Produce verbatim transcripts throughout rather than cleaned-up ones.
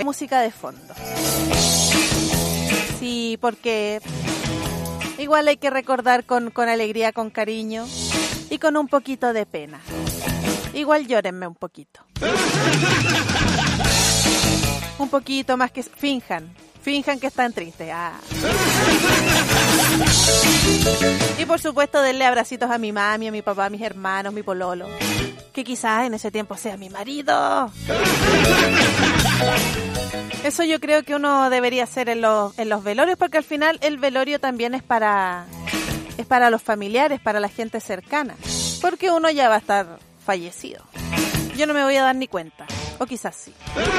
música de fondo. Sí, porque igual hay que recordar con, con alegría, con cariño y con un poquito de pena. Igual llórenme un poquito. Un poquito más que... Finjan. Finjan que están tristes. Ah. Y por supuesto denle abracitos a mi mami, a mi papá, a mis hermanos, mi pololo. Que quizás en ese tiempo sea mi marido. Eso yo creo que uno debería hacer en los, en los velorios, porque al final el velorio también es para, es para los familiares, para la gente cercana. Porque uno ya va a estar fallecido. Yo no me voy a dar ni cuenta. O quizás sí.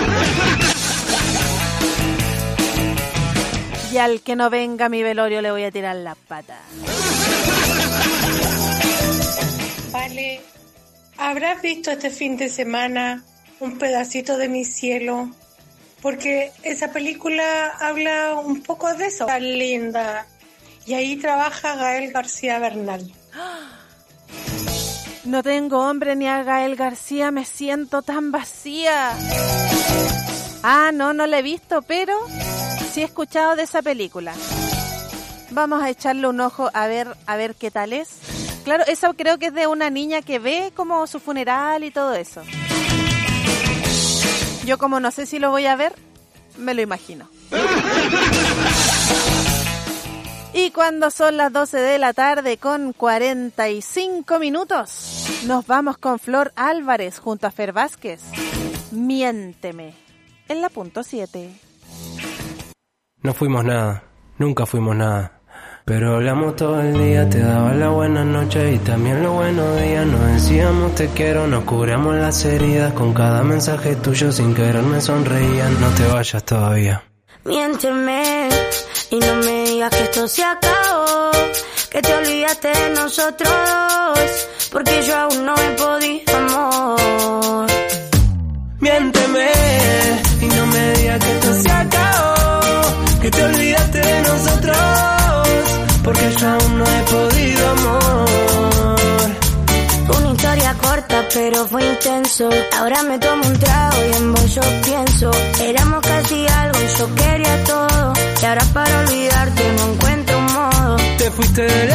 Y al que no venga a mi velorio le voy a tirar la pata. Vale, ¿habrás visto este fin de semana Un pedacito de mi cielo? Porque esa película habla un poco de eso. Tan linda. Y ahí trabaja Gael García Bernal. No tengo hombre ni a Gael García, me siento tan vacía. Ah, no, no la he visto, pero sí he escuchado de esa película. Vamos a echarle un ojo a ver, a ver qué tal es. Claro, eso creo que es de una niña que ve como su funeral y todo eso. Yo como no sé si lo voy a ver, me lo imagino. Y cuando son las doce de la tarde con cuarenta y cinco minutos, nos vamos con Flor Álvarez junto a Fer Vázquez. Miénteme, en la punto siete. No fuimos nada, nunca fuimos nada. Pero hablamos todo el día, te daba la buena noche y también los buenos días. Nos decíamos te quiero, nos cubríamos las heridas. Con cada mensaje tuyo sin querer me sonreían. No te vayas todavía. Miénteme y no me digas que esto se acabó, que te olvidaste de nosotros dos, porque yo aún no he podido, amor. Miénteme y no me digas que esto se acabó, que te olvidaste de nosotros, porque yo aún no he podido, amor. Una historia corta pero fue intenso. Ahora me tomo un trago y en vos yo pienso. Éramos casi algo y yo quería todo, y ahora para olvidarte no encuentro un modo. Te fuiste de la